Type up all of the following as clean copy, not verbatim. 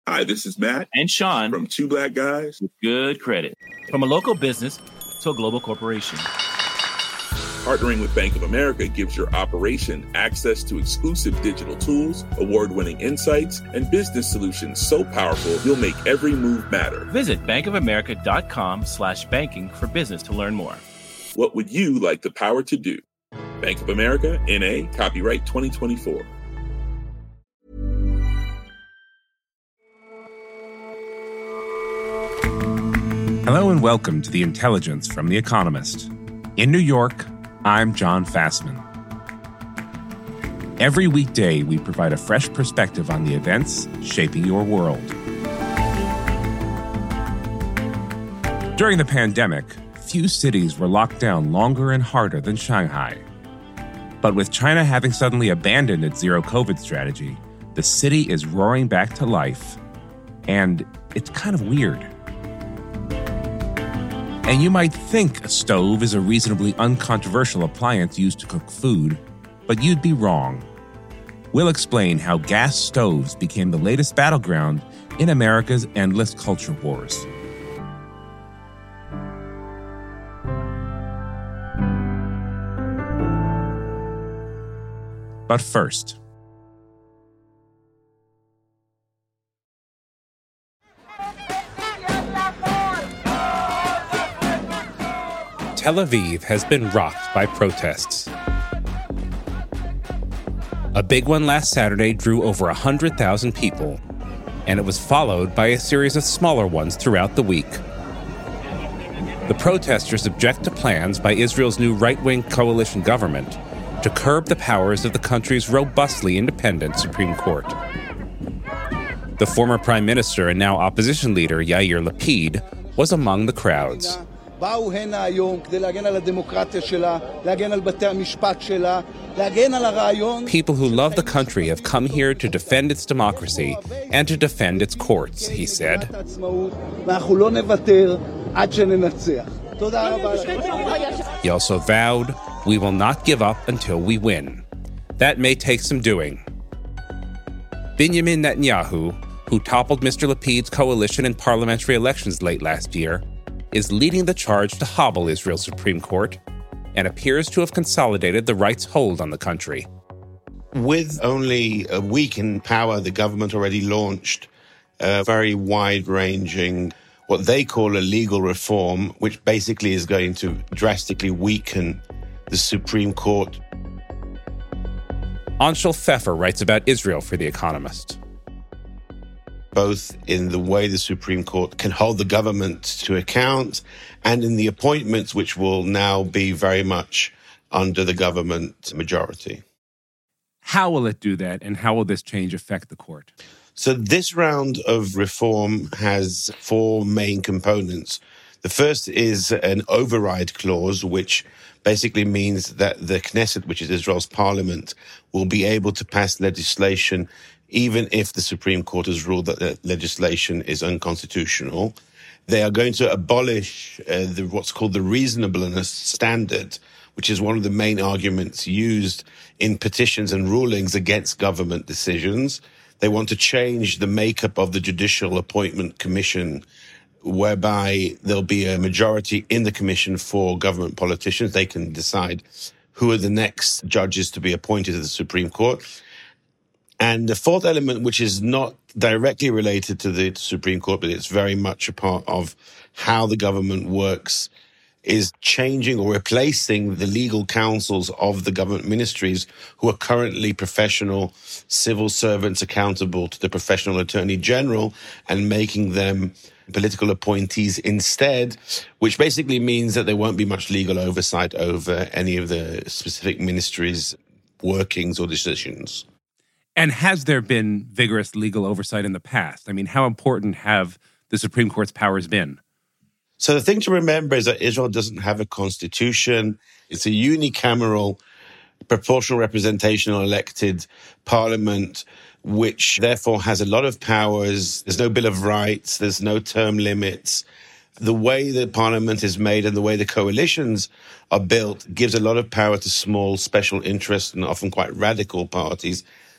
Hi, this is Matt and Sean from Two Black Guys with Good Credit. From a local business to a global corporation, partnering with Bank of America gives your operation access to exclusive digital tools, award-winning insights, and business solutions so powerful you'll make every move matter. Visit bankofamerica.com/banking for business to learn more. What would you like the power to do? Bank of America, N.A., copyright 2024. Hello and welcome to The Intelligence from The Economist. In New York, I'm John Fassman. Every weekday, we provide a fresh perspective on the events shaping your world. During the pandemic, few cities were locked down longer and harder than Shanghai. But with China having suddenly abandoned its zero-COVID strategy, the city is roaring back to life. And it's kind of weird. And you might think a stove is a reasonably uncontroversial appliance used to cook food, but you'd be wrong. We'll explain how gas stoves became the latest battleground in America's endless culture wars. But first, Tel Aviv has been rocked by protests. A big one last Saturday drew over 100,000 people, and it was followed by a series of smaller ones throughout the week. The protesters object to plans by Israel's new right-wing coalition government to curb the powers of the country's robustly independent Supreme Court. The former prime minister and now opposition leader Yair Lapid was among the crowds. People who love the country have come here to defend its democracy and to defend its courts, he said. He also vowed, "We will not give up until we win." That may take some doing. Benjamin Netanyahu, who toppled Mr. Lapid's coalition in parliamentary elections late last year, is leading the charge to hobble Israel's Supreme Court and appears to have consolidated the right's hold on the country. With only a week in power, the government already launched a very wide-ranging, what they call a legal reform, which basically is going to drastically weaken the Supreme Court. Anshel Pfeffer writes about Israel for The Economist. Both in the way the Supreme Court can hold the government to account and in the appointments, which will now be very much under the government majority. How will it do that, and how will this change affect the court? So this round of reform has four main components. The first is an override clause, which basically means that the Knesset, which is Israel's parliament, will be able to pass legislation even if the Supreme Court has ruled that the legislation is unconstitutional. They are going to abolish what's called the reasonableness standard, which is one of the main arguments used in petitions and rulings against government decisions. They want to change the makeup of the Judicial Appointment Commission, whereby there'll be a majority in the commission for government politicians. They can decide who are the next judges to be appointed to the Supreme Court. And the fourth element, which is not directly related to the Supreme Court, but it's very much a part of how the government works, is changing or replacing the legal counsels of the government ministries who are currently professional civil servants accountable to the professional attorney general and making them political appointees instead, which basically means that there won't be much legal oversight over any of the specific ministries' workings or decisions. And has there been vigorous legal oversight in the past? I mean, how important have the Supreme Court's powers been? So the thing to remember is that Israel doesn't have a constitution. It's a unicameral, proportional representational elected parliament, which therefore has a lot of powers. There's no Bill of Rights. There's no term limits. The way the parliament is made and the way the coalitions are built gives a lot of power to small special interests and often quite radical parties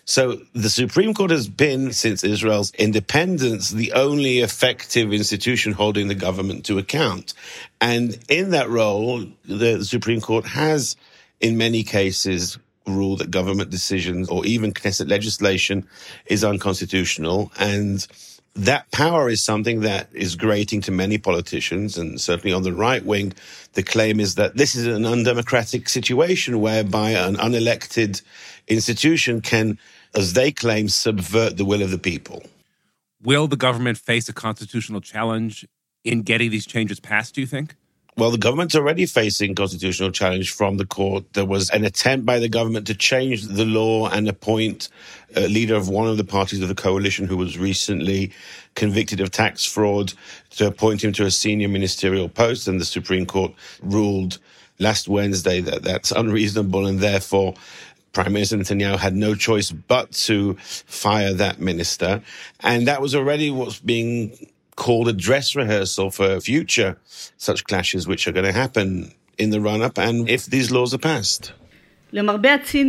So the Supreme Court has been, since Israel's independence, the only effective institution holding the government to account. And in that role, the Supreme Court has, in many cases, ruled that government decisions or even Knesset legislation is unconstitutional. And that power is something that is grating to many politicians, and certainly on the right wing, the claim is that this is an undemocratic situation whereby an unelected institution can, as they claim, subvert the will of the people. Will the government face a constitutional challenge in getting these changes passed, do you think? Well, the government's already facing constitutional challenge from the court. There was an attempt by the government to change the law and appoint a leader of one of the parties of the coalition who was recently convicted of tax fraud, to appoint him to a senior ministerial post. And the Supreme Court ruled last Wednesday that that's unreasonable, and therefore Prime Minister Netanyahu had no choice but to fire that minister. And that was already what's being called a dress rehearsal for future such clashes which are going to happen in the run-up and if these laws are passed. So the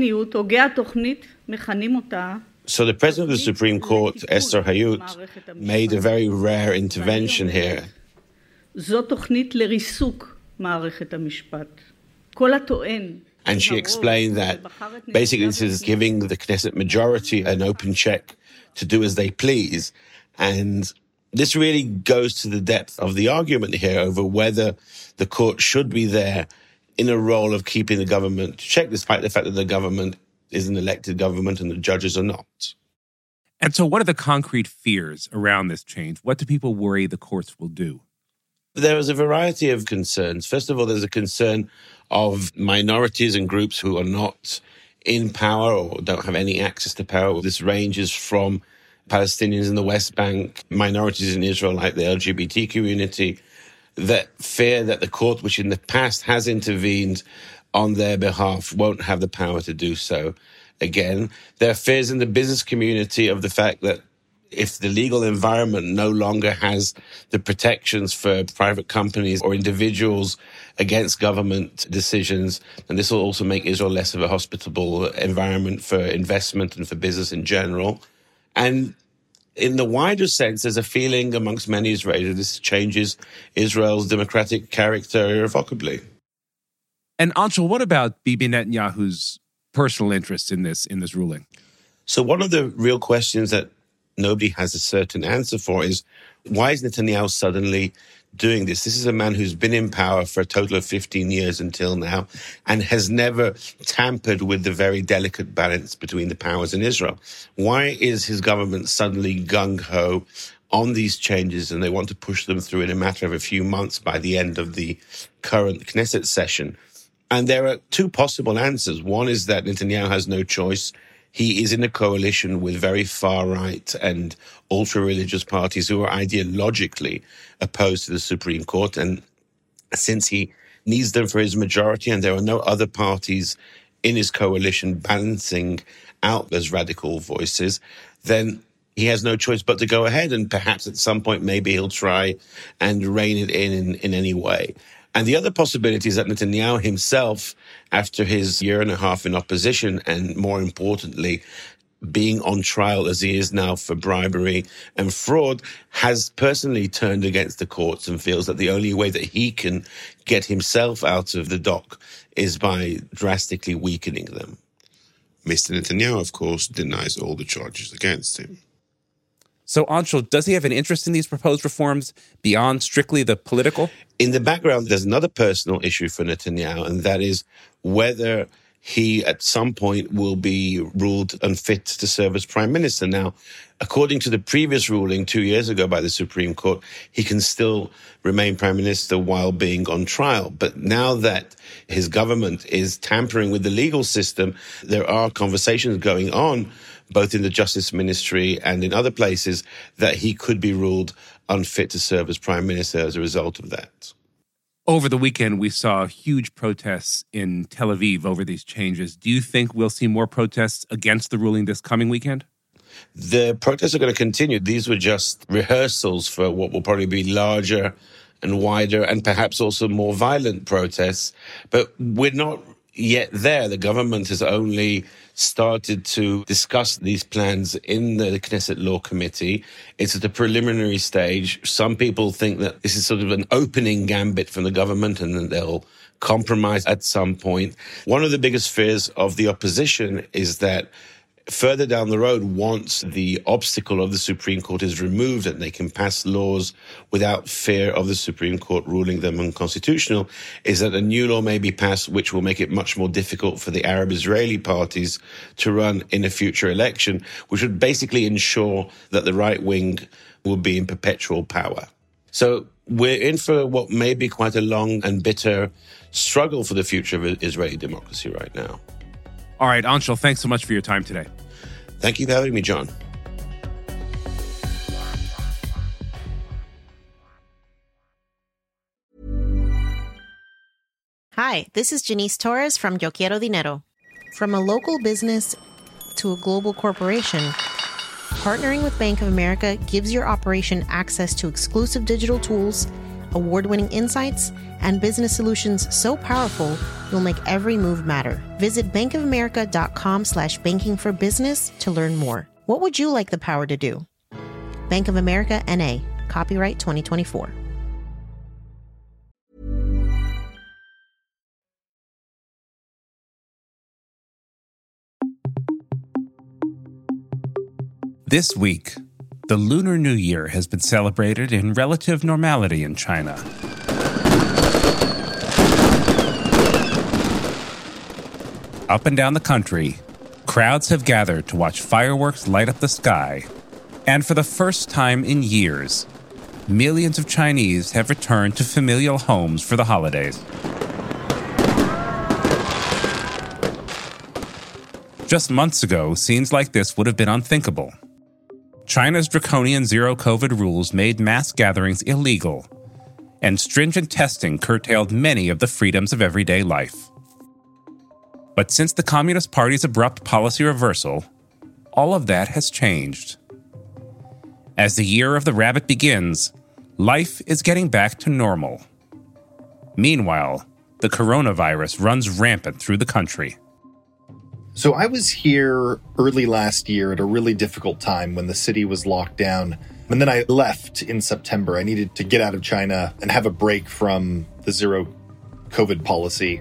President of the Supreme Court, Esther Hayut, made a very rare intervention here. And she explained that basically this is giving the Knesset majority an open check to do as they please. And this really goes to the depth of the argument here over whether the court should be there in a role of keeping the government checked, despite the fact that the government is an elected government and the judges are not. And so what are the concrete fears around this change? What do people worry the courts will do? There is a variety of concerns. First of all, there's a concern of minorities and groups who are not in power or don't have any access to power. This ranges from Palestinians in the West Bank, minorities in Israel like the LGBT community, that fear that the court, which in the past has intervened on their behalf, won't have the power to do so again. There are fears in the business community of the fact that if the legal environment no longer has the protections for private companies or individuals against government decisions, then this will also make Israel less of a hospitable environment for investment and for business in general. And in the wider sense, there's a feeling amongst many Israelis this changes Israel's democratic character irrevocably. And Anshul, what about Bibi Netanyahu's personal interest in this ruling? So one of the real questions that nobody has a certain answer for is, why is Netanyahu suddenly doing this? This is a man who's been in power for a total of 15 years until now and has never tampered with the very delicate balance between the powers in Israel. Why is his government suddenly gung-ho on these changes and they want to push them through in a matter of a few months by the end of the current Knesset session? And there are two possible answers. One is that Netanyahu has no choice. He is in a coalition with very far-right and ultra-religious parties who are ideologically opposed to the Supreme Court. And since he needs them for his majority and there are no other parties in his coalition balancing out those radical voices, then he has no choice but to go ahead. And perhaps at some point, maybe he'll try and rein it in any way. And the other possibility is that Netanyahu himself, after his year and a half in opposition, and more importantly, being on trial as he is now for bribery and fraud, has personally turned against the courts and feels that the only way that he can get himself out of the dock is by drastically weakening them. Mr. Netanyahu, of course, denies all the charges against him. So, Anshul, does he have an interest in these proposed reforms beyond strictly the political? In the background, there's another personal issue for Netanyahu, and that is whether he at some point will be ruled unfit to serve as prime minister. Now, according to the previous ruling 2 years ago by the Supreme Court, he can still remain prime minister while being on trial. But now that his government is tampering with the legal system, there are conversations going on both in the Justice Ministry and in other places, that he could be ruled unfit to serve as prime minister as a result of that. Over the weekend, we saw huge protests in Tel Aviv over these changes. Do you think we'll see more protests against the ruling this coming weekend? The protests are going to continue. These were just rehearsals for what will probably be larger and wider and perhaps also more violent protests. But we're not yet there. The government has only started to discuss these plans in the Knesset Law Committee. It's at the preliminary stage. Some people think that this is sort of an opening gambit from the government and that they'll compromise at some point. One of the biggest fears of the opposition is that further down the road, once the obstacle of the Supreme Court is removed and they can pass laws without fear of the Supreme Court ruling them unconstitutional, is that a new law may be passed which will make it much more difficult for the Arab-Israeli parties to run in a future election, which would basically ensure that the right wing will be in perpetual power. So we're in for what may be quite a long and bitter struggle for the future of Israeli democracy right now. All right, Anshul, thanks so much for your time today. Thank you for having me, John. Hi, this is Janice Torres from Yo Quiero Dinero. From a local business to a global corporation, partnering with Bank of America gives your operation access to exclusive digital tools, award-winning insights, and business solutions so powerful, you'll make every move matter. Visit bankofamerica.com/banking for business to learn more. What would you like the power to do? Bank of America, N.A., copyright 2024. This week, the Lunar New Year has been celebrated in relative normality in China. Up and down the country, crowds have gathered to watch fireworks light up the sky. And for the first time in years, millions of Chinese have returned to familial homes for the holidays. Just months ago, scenes like this would have been unthinkable. China's draconian zero-COVID rules made mass gatherings illegal, and stringent testing curtailed many of the freedoms of everyday life. But since the Communist Party's abrupt policy reversal, all of that has changed. As the year of the rabbit begins, life is getting back to normal. Meanwhile, the coronavirus runs rampant through the country. So I was here early last year at a really difficult time when the city was locked down. And then I left in September. I needed to get out of China and have a break from the zero COVID policy.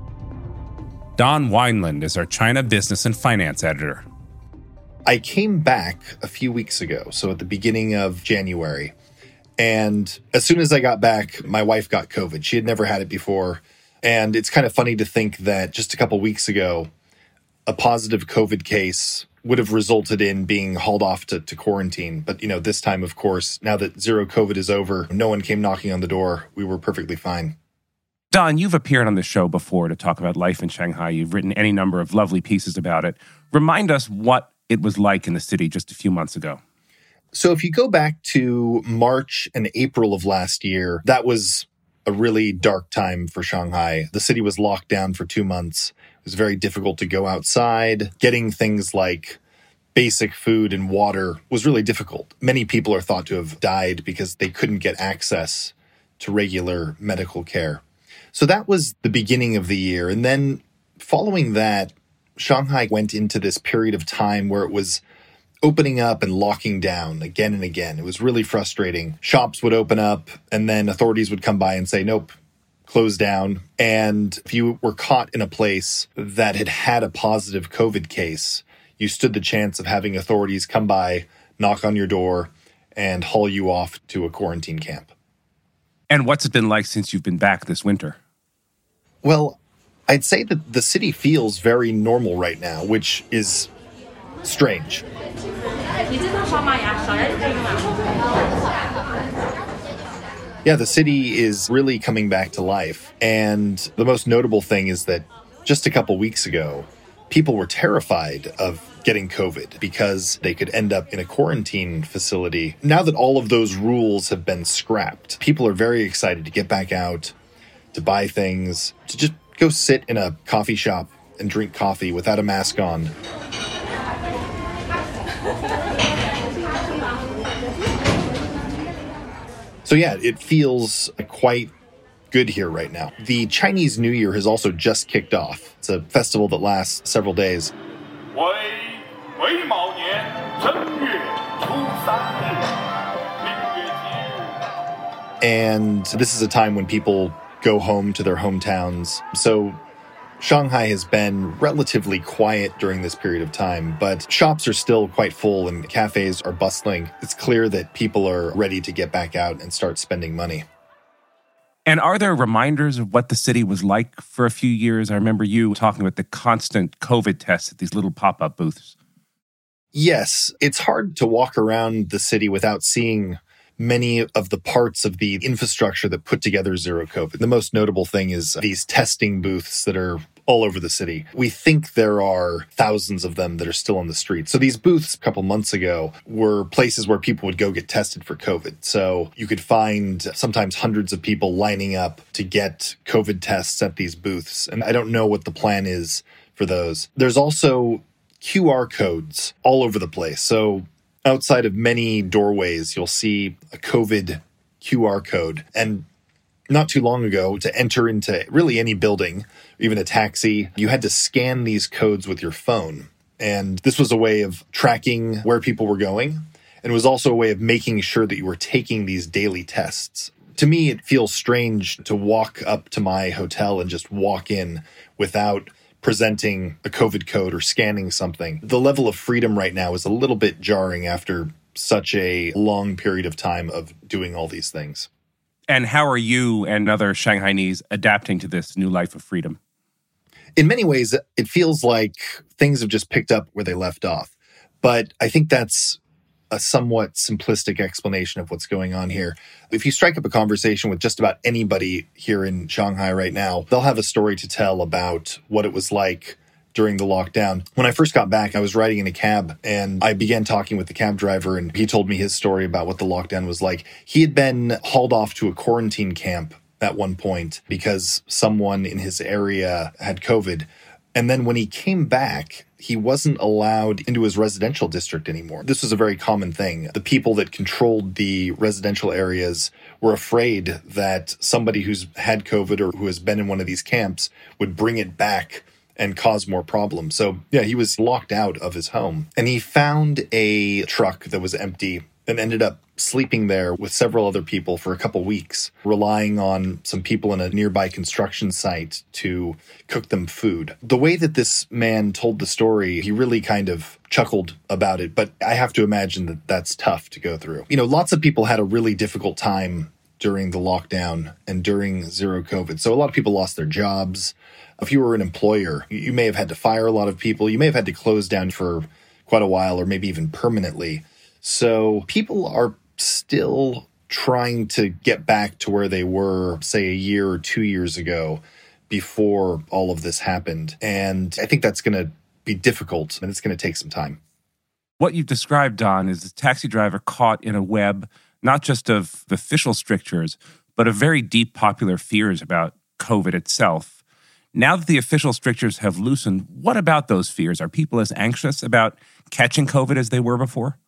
Don Wineland is our China business and finance editor. I came back a few weeks ago, so at the beginning of January. And as soon as I got back, my wife got COVID. She had never had it before. And it's kind of funny to think that just a couple weeks ago, a positive COVID case would have resulted in being hauled off to quarantine. But, this time, of course, now that zero COVID is over, no one came knocking on the door. We were perfectly fine. Don, you've appeared on the show before to talk about life in Shanghai. You've written any number of lovely pieces about it. Remind us what it was like in the city just a few months ago. So if you go back to March and April of last year, that was a really dark time for Shanghai. The city was locked down for 2 months. It was very difficult to go outside. Getting things like basic food and water was really difficult. Many people are thought to have died because they couldn't get access to regular medical care. So that was the beginning of the year. And then following that, Shanghai went into this period of time where it was opening up and locking down again and again. It was really frustrating. Shops would open up and then authorities would come by and say, nope, close down. And if you were caught in a place that had had a positive COVID case, you stood the chance of having authorities come by, knock on your door, and haul you off to a quarantine camp. And what's it been like since you've been back this winter? Well, I'd say that the city feels very normal right now, which is strange. Yeah, the city is really coming back to life. And the most notable thing is that just a couple weeks ago, people were terrified of getting COVID because they could end up in a quarantine facility. Now that all of those rules have been scrapped, people are very excited to get back out, to buy things, to just go sit in a coffee shop and drink coffee without a mask on. So yeah, it feels quite good here right now. The Chinese New Year has also just kicked off. It's a festival that lasts several days. 癸卯年正月初3日，明月节日。 And this is a time when people go home to their hometowns. So Shanghai has been relatively quiet during this period of time, but shops are still quite full and cafes are bustling. It's clear that people are ready to get back out and start spending money. And are there reminders of what the city was like for a few years? I remember you talking about the constant COVID tests at these little pop-up booths. Yes, it's hard to walk around the city without seeing many of the parts of the infrastructure that put together Zero COVID. The most notable thing is these testing booths that are all over the city. We think there are thousands of them that are still on the street. So these booths a couple months ago were places where people would go get tested for COVID. So you could find sometimes hundreds of people lining up to get COVID tests at these booths. And I don't know what the plan is for those. There's also QR codes all over the place. So outside of many doorways, you'll see a COVID QR code. And not too long ago, to enter into really any building, even a taxi, you had to scan these codes with your phone. And this was a way of tracking where people were going. And it was also a way of making sure that you were taking these daily tests. To me, it feels strange to walk up to my hotel and just walk in without presenting a COVID code or scanning something. The level of freedom right now is a little bit jarring after such a long period of time of doing all these things. And how are you and other Shanghainese adapting to this new life of freedom? In many ways, it feels like things have just picked up where they left off. But I think that's a somewhat simplistic explanation of what's going on here. If you strike up a conversation with just about anybody here in Shanghai right now, they'll have a story to tell about what it was like during the lockdown. When I first got back, I was riding in a cab and I began talking with the cab driver and he told me his story about what the lockdown was like. He had been hauled off to a quarantine camp at one point because someone in his area had COVID. And then when he came back, he wasn't allowed into his residential district anymore. This was a very common thing. The people that controlled the residential areas were afraid that somebody who's had COVID or who has been in one of these camps would bring it back and cause more problems. So yeah, he was locked out of his home. And he found a truck that was empty and ended up sleeping there with several other people for a couple weeks, relying on some people in a nearby construction site to cook them food. The way that this man told the story, he really kind of chuckled about it, but I have to imagine that that's tough to go through. You know, lots of people had a really difficult time during the lockdown and during Zero COVID. So a lot of people lost their jobs. If you were an employer, you may have had to fire a lot of people. You may have had to close down for quite a while or maybe even permanently. So people are still trying to get back to where they were, say, a year or 2 years ago before all of this happened. And I think that's going to be difficult and it's going to take some time. What you've described, Don, is a taxi driver caught in a web, not just of official strictures, but of very deep popular fears about COVID itself. Now that the official strictures have loosened, what about those fears? Are people as anxious about catching COVID as they were before?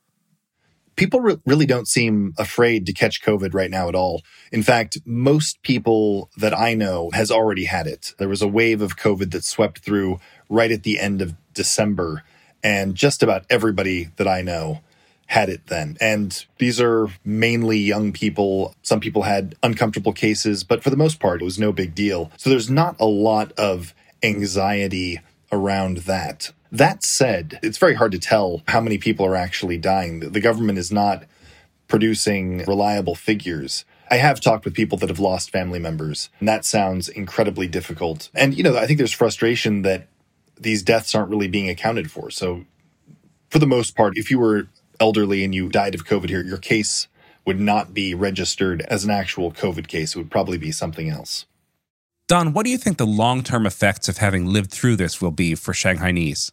People really don't seem afraid to catch COVID right now at all. In fact, most people that I know has already had it. There was a wave of COVID that swept through right at the end of December, and just about everybody that I know had it then. And these are mainly young people. Some people had uncomfortable cases, but for the most part, it was no big deal. So there's not a lot of anxiety around that. That said, it's very hard to tell how many people are actually dying. The government is not producing reliable figures. I have talked with people that have lost family members, and that sounds incredibly difficult. And, you know, I think there's frustration that these deaths aren't really being accounted for. So for the most part, if you were elderly and you died of COVID here, your case would not be registered as an actual COVID case. It would probably be something else. Don, what do you think the long-term effects of having lived through this will be for Shanghainese?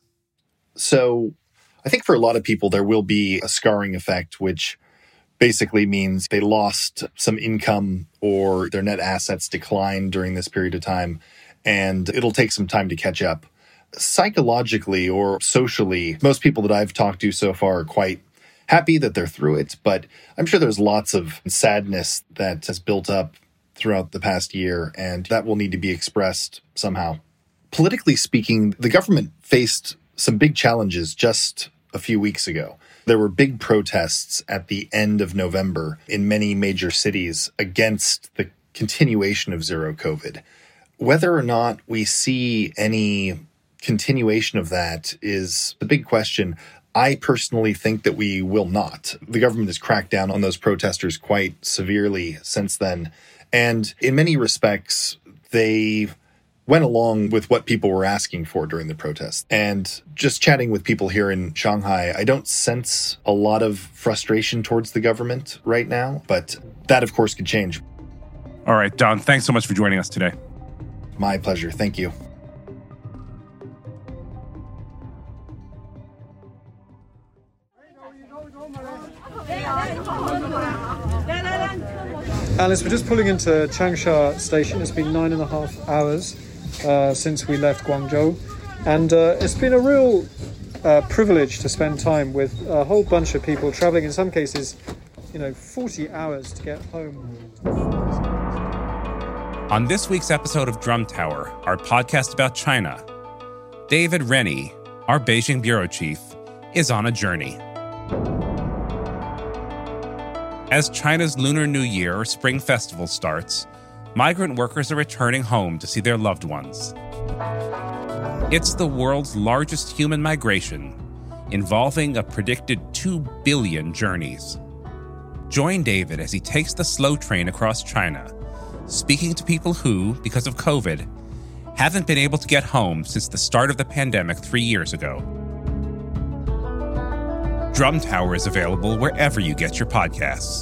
So I think for a lot of people, there will be a scarring effect, which basically means they lost some income or their net assets declined during this period of time, and it'll take some time to catch up. Psychologically or socially, most people that I've talked to so far are quite happy that they're through it, but I'm sure there's lots of sadness that has built up throughout the past year, and that will need to be expressed somehow. Politically speaking, the government faced some big challenges just a few weeks ago. There were big protests at the end of November in many major cities against the continuation of zero COVID. Whether or not we see any continuation of that is the big question. I personally think that we will not. The government has cracked down on those protesters quite severely since then. And in many respects, they went along with what people were asking for during the protest. And just chatting with people here in Shanghai, I don't sense a lot of frustration towards the government right now, but that, of course, could change. All right, Don, thanks so much for joining us today. My pleasure. Thank you. Alice, we're just pulling into Changsha Station. It's been 9.5 hours since we left Guangzhou. And it's been a real privilege to spend time with a whole bunch of people traveling, in some cases, 40 hours to get home. On this week's episode of Drum Tower, our podcast about China, David Rennie, our Beijing bureau chief, is on a journey. As China's Lunar New Year or Spring Festival starts, migrant workers are returning home to see their loved ones. It's the world's largest human migration, involving a predicted 2 billion journeys. Join David as he takes the slow train across China, speaking to people who, because of COVID, haven't been able to get home since the start of the pandemic 3 years ago. Drum Tower is available wherever you get your podcasts.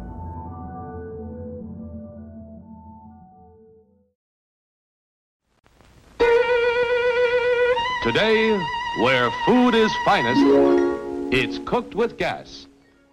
Today, where food is finest, it's cooked with gas.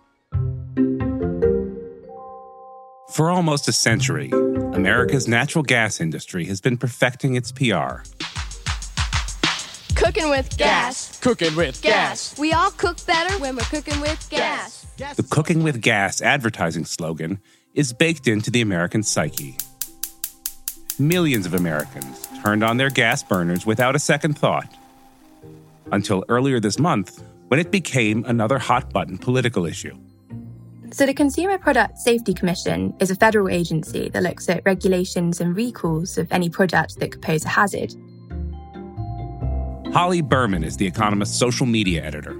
For almost a century, America's natural gas industry has been perfecting its PR. Cooking with gas. Cooking with gas. We all cook better when we're cooking with gas. The Cooking with Gas advertising slogan is baked into the American psyche. Millions of Americans turned on their gas burners without a second thought. Until earlier this month, when it became another hot-button political issue. So the Consumer Product Safety Commission is a federal agency that looks at regulations and recalls of any product that could pose a hazard. Holly Berman is The Economist's social media editor.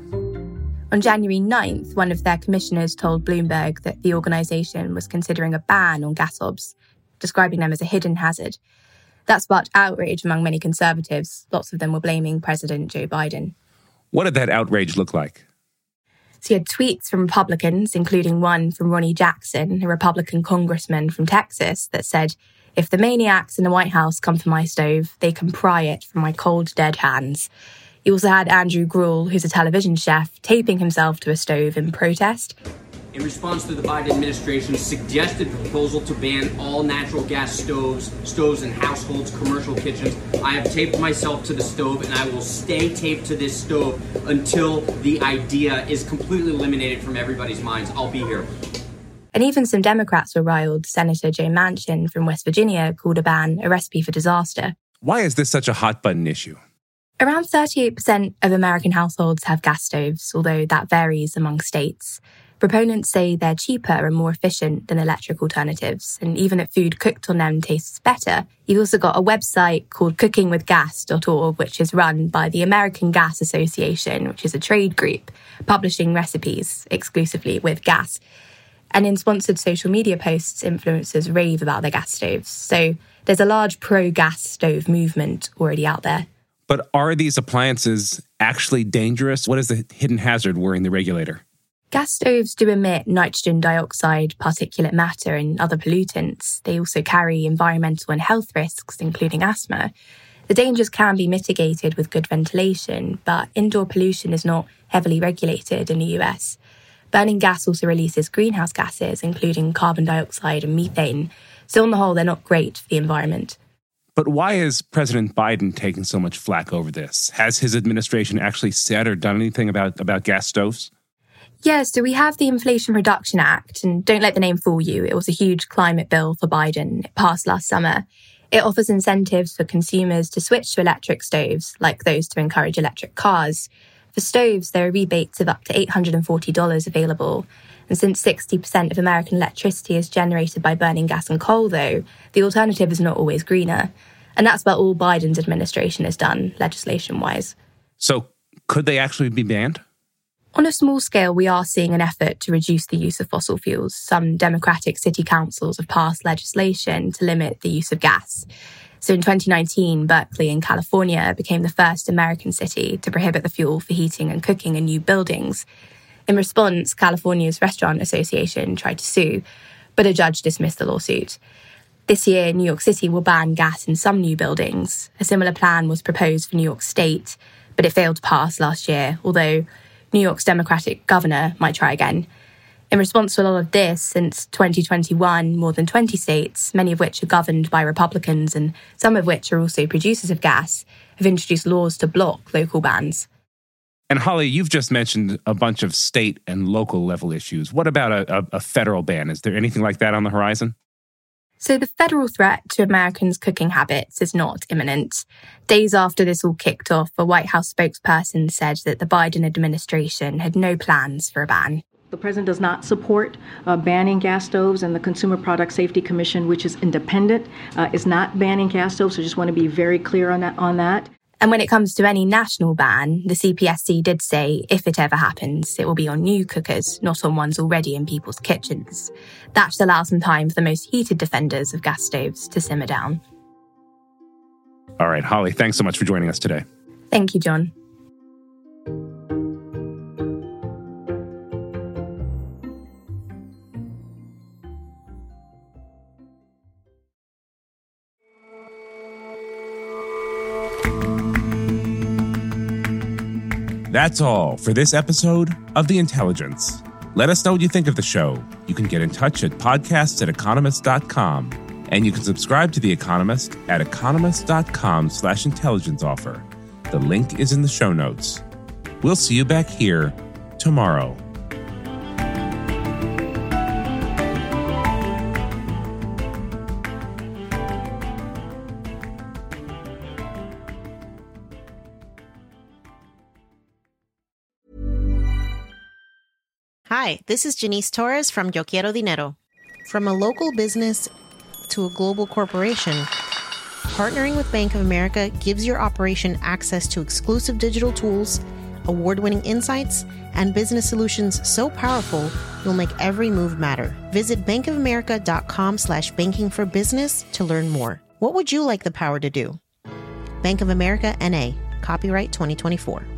On January 9th, one of their commissioners told Bloomberg that the organisation was considering a ban on gas obs, describing them as a hidden hazard. That sparked outrage among many conservatives. Lots of them were blaming President Joe Biden. What did that outrage look like? So you had tweets from Republicans, including one from Ronnie Jackson, a Republican congressman from Texas, that said, "If the maniacs in the White House come for my stove, they can pry it from my cold, dead hands." You also had Andrew Gruel, who's a television chef, taping himself to a stove in protest. In response to the Biden administration's suggested proposal to ban all natural gas stoves in households, commercial kitchens, I have taped myself to the stove and I will stay taped to this stove until the idea is completely eliminated from everybody's minds. I'll be here. And even some Democrats were riled. Senator Joe Manchin from West Virginia called a ban a recipe for disaster. Why is this such a hot-button issue? Around 38% of American households have gas stoves, although that varies among states. Proponents say they're cheaper and more efficient than electric alternatives, and even that food cooked on them tastes better. You've also got a website called cookingwithgas.org, which is run by the American Gas Association, which is a trade group, publishing recipes exclusively with gas. And in sponsored social media posts, influencers rave about their gas stoves. So there's a large pro-gas stove movement already out there. But are these appliances actually dangerous? What is the hidden hazard worrying the regulator? Gas stoves do emit nitrogen dioxide, particulate matter, and other pollutants. They also carry environmental and health risks, including asthma. The dangers can be mitigated with good ventilation, but indoor pollution is not heavily regulated in the US. Burning gas also releases greenhouse gases, including carbon dioxide and methane. So on the whole, they're not great for the environment. But why is President Biden taking so much flack over this? Has his administration actually said or done anything about gas stoves? Yeah, so we have the Inflation Reduction Act, and don't let the name fool you. It was a huge climate bill for Biden. It passed last summer. It offers incentives for consumers to switch to electric stoves, like those to encourage electric cars. For stoves, there are rebates of up to $840 available. And since 60% of American electricity is generated by burning gas and coal, though, the alternative is not always greener. And that's about all Biden's administration has done, legislation-wise. So could they actually be banned? On a small scale, we are seeing an effort to reduce the use of fossil fuels. Some Democratic city councils have passed legislation to limit the use of gas. So in 2019, Berkeley in California became the first American city to prohibit the fuel for heating and cooking in new buildings. In response, California's Restaurant Association tried to sue, but a judge dismissed the lawsuit. This year, New York City will ban gas in some new buildings. A similar plan was proposed for New York State, but it failed to pass last year, although New York's Democratic governor might try again. In response to a lot of this, since 2021, more than 20 states, many of which are governed by Republicans and some of which are also producers of gas, have introduced laws to block local bans. And Holly, you've just mentioned a bunch of state and local level issues. What about a federal ban? Is there anything like that on the horizon? So the federal threat to Americans' cooking habits is not imminent. Days after this all kicked off, a White House spokesperson said that the Biden administration had no plans for a ban. The president does not support banning gas stoves, and the Consumer Product Safety Commission, which is independent, is not banning gas stoves. So I just want to be very clear on that. And when it comes to any national ban, the CPSC did say if it ever happens, it will be on new cookers, not on ones already in people's kitchens. That should allow some time for the most heated defenders of gas stoves to simmer down. All right, Holly, thanks so much for joining us today. Thank you, John. That's all for this episode of The Intelligence. Let us know what you think of the show. You can get in touch at podcasts@economist.com. And you can subscribe to The Economist at economist.com/intelligence offer. The link is in the show notes. We'll see you back here tomorrow. Hi, this is Janice Torres from Yo Quiero Dinero. From a local business to a global corporation, partnering with Bank of America gives your operation access to exclusive digital tools, award-winning insights, and business solutions so powerful you'll make every move matter. Visit bankofamerica.com/banking for business to learn more. What would you like the power to do? Bank of America, N.A., copyright 2024.